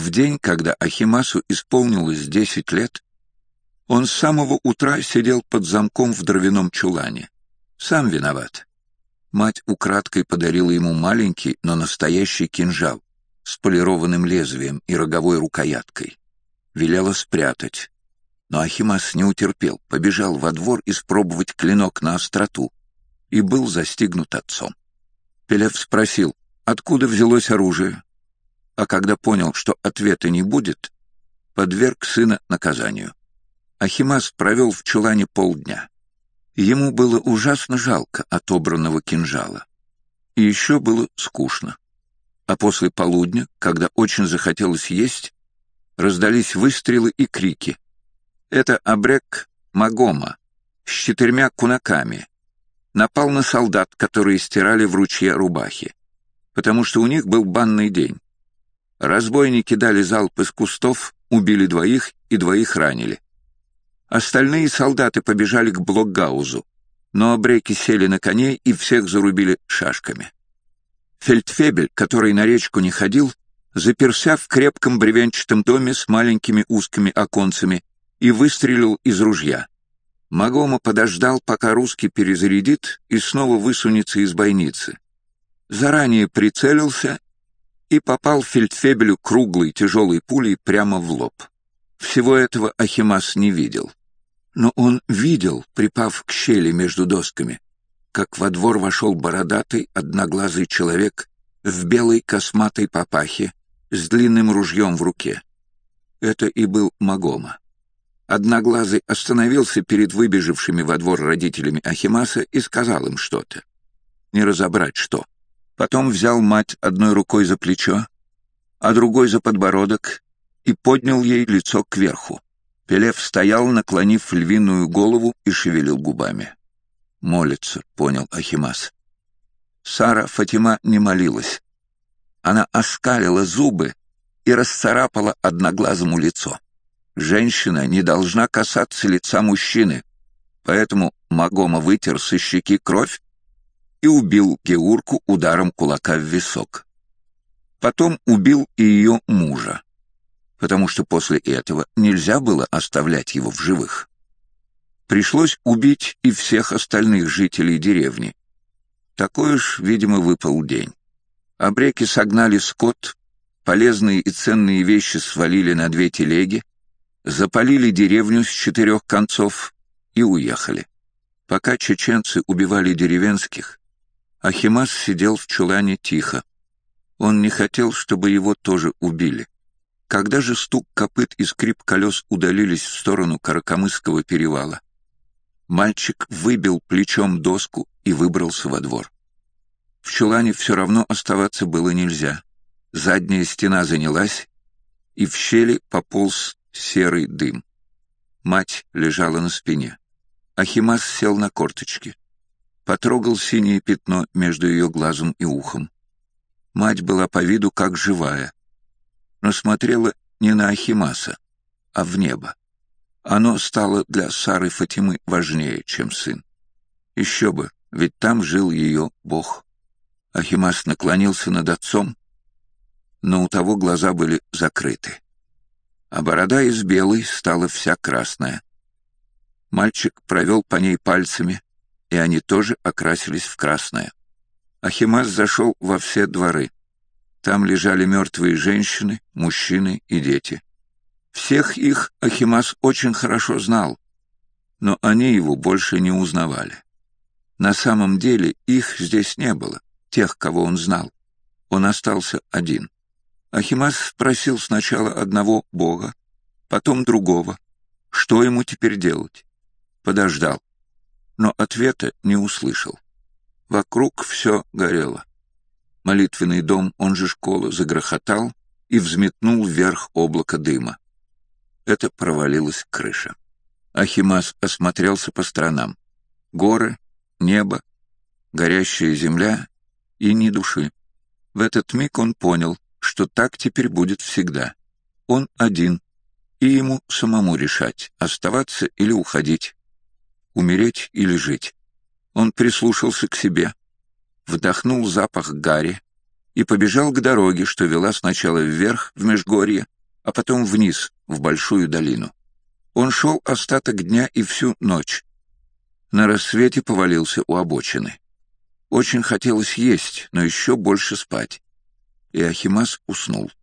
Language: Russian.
В день, когда Ахимасу исполнилось 10 лет, он с самого утра сидел под замком в дровяном чулане. Сам виноват. Мать украдкой подарила ему маленький, но настоящий кинжал с полированным лезвием и роговой рукояткой. Велела спрятать. Но Ахимас не утерпел, побежал во двор испробовать клинок на остроту и был застигнут отцом. Пелев спросил, откуда взялось оружие, а когда понял, что ответа не будет, подверг сына наказанию. Ахимас провел в чулане полдня. Ему было ужасно жалко отобранного кинжала. И еще было скучно. А после полудня, когда очень захотелось есть, раздались выстрелы и крики. Это абрек Магома с 4 кунаками напал на солдат, которые стирали в ручье рубахи, потому что у них был банный день. Разбойники дали залп из кустов, убили 2 и 2 ранили. Остальные солдаты побежали к блокгаузу, но абреки сели на коней и всех зарубили шашками. Фельдфебель, который на речку не ходил, заперся в крепком бревенчатом доме с маленькими узкими оконцами и выстрелил из ружья. Магома подождал, пока русский перезарядит и снова высунется из бойницы. Заранее прицелился и попал фельдфебелю круглой тяжелой пулей прямо в лоб. Всего этого Ахимас не видел. Но он видел, припав к щели между досками, как во двор вошел бородатый, одноглазый человек в белой косматой папахе с длинным ружьем в руке. Это и был Магома. Одноглазый остановился перед выбежавшими во двор родителями Ахимаса и сказал им что-то. Не разобрать что. Потом взял мать одной рукой за плечо, а другой за подбородок и поднял ей лицо кверху. Пелев стоял, наклонив львиную голову и шевелил губами. «Молится», — понял Ахимас. Сара Фатима не молилась. Она оскалила зубы и расцарапала одноглазому лицо. Женщина не должна касаться лица мужчины, поэтому Магома вытер со щеки кровь и убил Геурку ударом кулака в висок. Потом убил и ее мужа, потому что после этого нельзя было оставлять его в живых. Пришлось убить и всех остальных жителей деревни. Такой уж, видимо, выпал день. Абреки согнали скот, полезные и ценные вещи свалили на 2 телеги, запалили деревню с 4 концов и уехали. Пока чеченцы убивали деревенских, Ахимас сидел в чулане тихо. Он не хотел, чтобы его тоже убили. Когда же стук копыт и скрип колес удалились в сторону Каракамысского перевала, мальчик выбил плечом доску и выбрался во двор. В чулане все равно оставаться было нельзя. Задняя стена занялась, и в щели пополз серый дым. Мать лежала на спине. Ахимас сел на корточки. Потрогал синее пятно между ее глазом и ухом. Мать была по виду как живая, но смотрела не на Ахимаса, а в небо. Оно стало для Сары Фатимы важнее, чем сын. Еще бы, ведь там жил ее Бог. Ахимас наклонился над отцом, но у того глаза были закрыты. А борода из белой стала вся красная. Мальчик провел по ней пальцами, и они тоже окрасились в красное. Ахимас зашел во все дворы. Там лежали мертвые женщины, мужчины и дети. Всех их Ахимас очень хорошо знал, но они его больше не узнавали. На самом деле их здесь не было, тех, кого он знал. Он остался один. Ахимас спросил сначала одного бога, потом другого, что ему теперь делать. Подождал, но ответа не услышал. Вокруг все горело. Молитвенный дом, он же школа, загрохотал и взметнул вверх облако дыма. Это провалилась крыша. Ахимас осмотрелся по сторонам. Горы, небо, горящая земля и ни души. В этот миг он понял, что так теперь будет всегда. Он один, и ему самому решать, оставаться или уходить, умереть или жить. Он прислушался к себе, вдохнул запах гари и побежал к дороге, что вела сначала вверх, в Межгорье, а потом вниз, в большую долину. Он шел остаток дня и всю ночь. На рассвете повалился у обочины. Очень хотелось есть, но еще больше спать. И Ахимас уснул.